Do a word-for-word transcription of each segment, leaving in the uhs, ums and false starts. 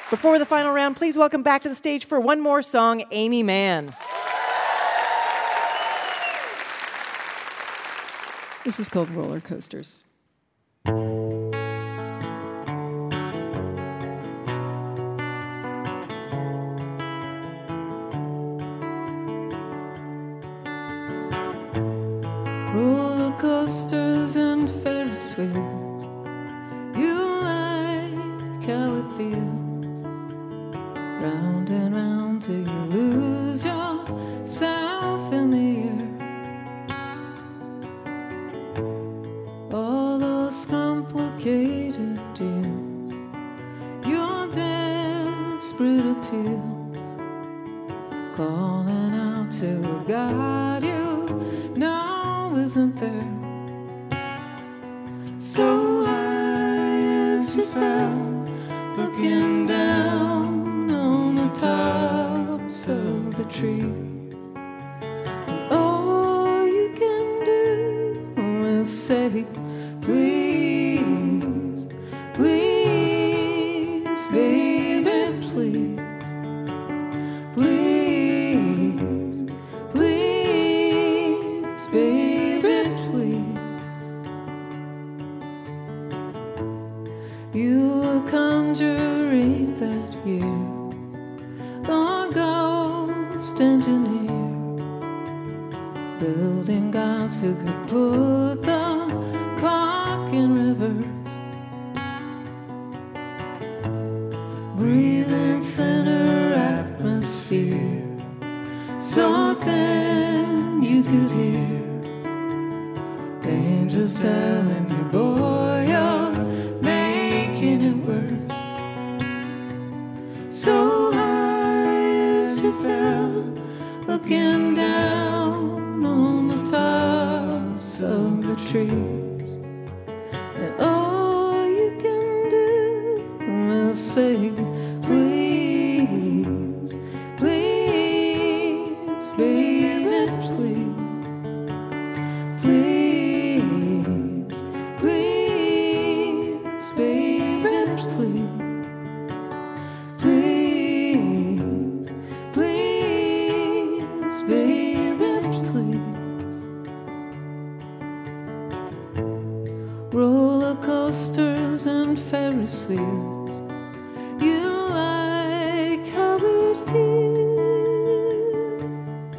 Before the final round, please welcome back to the stage for one more song, Amy Mann. This is called Roller Coasters. Roller coasters and Ferris wheels, you like how it feels. Round and round till you lose yourself in the air. All those complicated deals, your desperate appeals, calling out to a God you know isn't there. So high as you fell, looking down on the tops of the trees, and all you can do is say, please, please, baby, please, please, please, baby. You were conjuring that year, a ghost engineer, building gods who could put the clock in reverse, breathing thinner atmosphere, so thin you could hear angels telling you, boy, you're making it worse. So high as you fell, looking down on the tops of the trees, and all you can do is say, please, please, baby, please, please, please, baby, please, please, please, baby, please. Roller coasters and Ferris wheels, you like how it feels.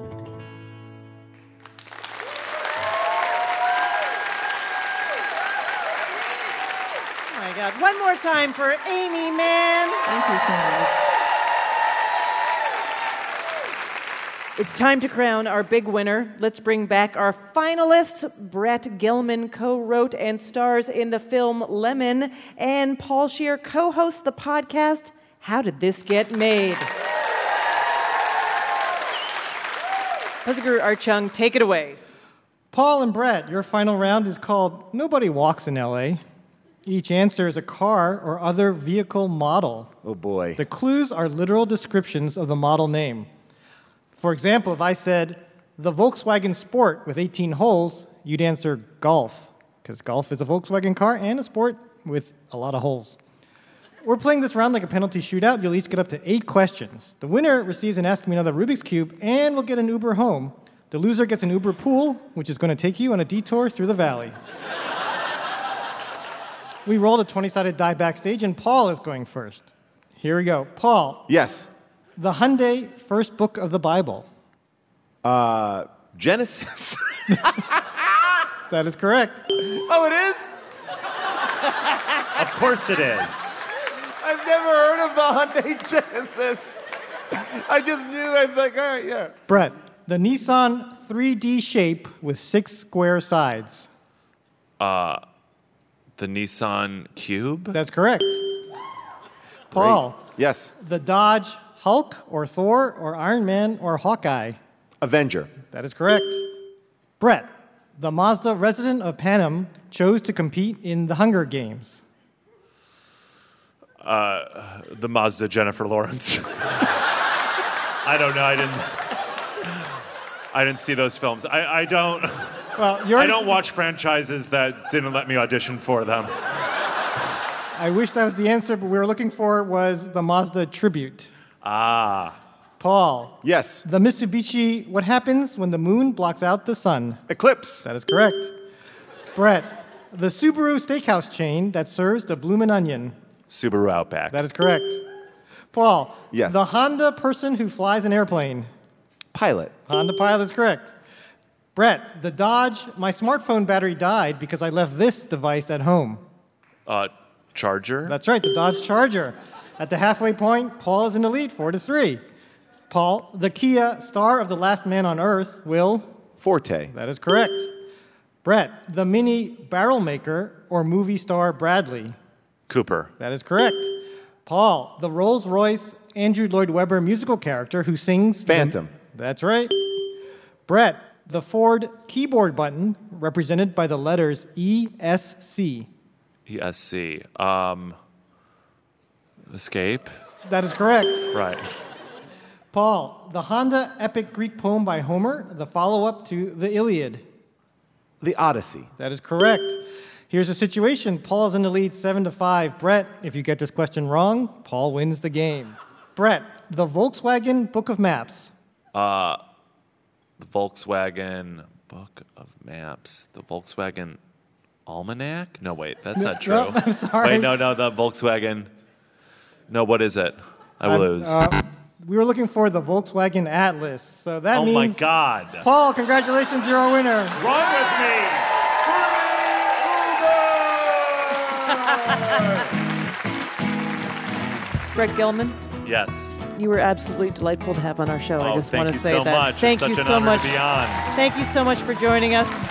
Oh my God. One more time for Amy Mann. Thank you so much. It's time to crown our big winner. Let's bring back our finalists. Brett Gilman co-wrote and stars in the film Lemon, and Paul Scheer co-hosts the podcast How Did This Get Made? Huzziger Archung, take it away. Paul and Brett, your final round is called Nobody Walks in L A. Each answer is a car or other vehicle model. Oh boy. The clues are literal descriptions of the model name. For example, if I said, the Volkswagen Sport with eighteen holes, you'd answer Golf, because Golf is a Volkswagen car and a sport with a lot of holes. We're playing this round like a penalty shootout. You'll each get up to eight questions. The winner receives an Ask Me Another Rubik's Cube and will get an Uber home. The loser gets an Uber pool, which is going to take you on a detour through the valley. We rolled a twenty-sided die backstage, and Paul is going first. Here we go. Paul. Yes. The Hyundai first book of the Bible. Uh, Genesis. That is correct. Oh, it is? Of course it is. I've never heard of the Hyundai Genesis. I just knew. I was like, all right, yeah. Brett, the Nissan three D shape with six square sides. Uh, the Nissan Cube? That's correct. Paul. Great. Yes. The Dodge Hulk or Thor or Iron Man or Hawkeye. Avenger. That is correct. Brett, the Mazda resident of Panem chose to compete in the Hunger Games. Uh, the Mazda Jennifer Lawrence. I don't know. I didn't. I didn't see those films. I, I don't. Well, you're. I don't watch franchises that didn't let me audition for them. I wish that was the answer, but we were looking for was the Mazda Tribute. Ah. Paul. Yes. The Mitsubishi, what happens when the moon blocks out the sun? Eclipse. That is correct. Brett. The Subaru steakhouse chain that serves the Bloomin' Onion. Subaru Outback. That is correct. Paul. Yes. The Honda person who flies an airplane. Pilot. Honda Pilot is correct. Brett. The Dodge, my smartphone battery died because I left this device at home. Uh, Charger. That's right, the Dodge Charger. At the halfway point, Paul is in the lead, four to three. Paul, the Kia star of The Last Man on Earth, will? Forte. That is correct. Brett, the Mini barrel maker or movie star Bradley. Cooper. That is correct. Paul, the Rolls-Royce Andrew Lloyd Webber musical character who sings... Phantom. The, that's right. Brett, the Ford keyboard button represented by the letters E S C. E S C. Um, escape. That is correct. Right. Paul, the Honda epic Greek poem by Homer, the follow-up to the Iliad. The Odyssey. That is correct. Here's the situation. Paul is in the lead seven to five. Brett, if you get this question wrong, Paul wins the game. Brett, the Volkswagen Book of Maps. Uh, the Volkswagen Book of Maps. The Volkswagen Almanac? No, wait, that's not true. No, I'm sorry. Wait, no, no, the Volkswagen. No, what is it? I I'm- lose. uh, we were looking for the Volkswagen Atlas. So that oh means... my God. Paul, congratulations, you're our winner. What's wrong with me? Brett Gelman, Yes. you were absolutely delightful to have on our show. Oh, I just thank want to you say so that. much. Thank it's you such so an honor much. to be on. Thank you so much for joining us.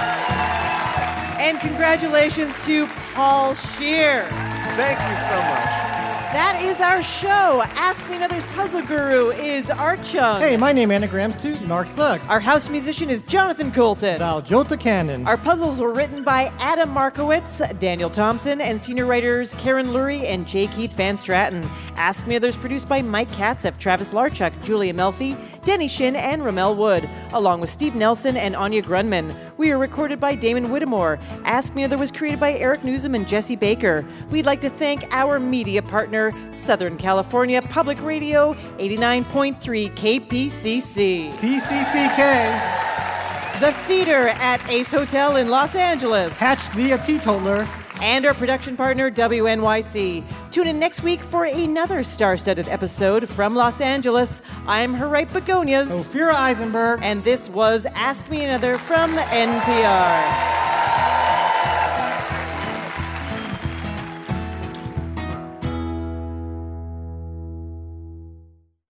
And congratulations to Paul Scheer. Thank you so much. That is our show. Ask Me Another's puzzle guru is Art Chung. Hey, my name anagrams to Narc Thug. Our house musician is Jonathan Colton. Thou Jota Cannon. Our puzzles were written by Adam Markowitz, Daniel Thompson, and senior writers Karen Lurie and J. Keith Van Stratton. Ask Me Others produced by Mike Katzeff, Travis Larchuk, Julia Melfi, Denny Shin, and Ramel Wood, along with Steve Nelson and Anya Grunman. We are recorded by Damon Whittemore. Ask Me Other was created by Eric Newsom and Jesse Baker. We'd like to thank our media partner, Southern California Public Radio, eighty-nine point three K P C C. P C C K. The Theater at Ace Hotel in Los Angeles. Hatch the teetotaler. And our production partner, W N Y C. Tune in next week for another star-studded episode from Los Angeles. I'm Harriet Begonias. Ophira Eisenberg. And this was Ask Me Another from N P R.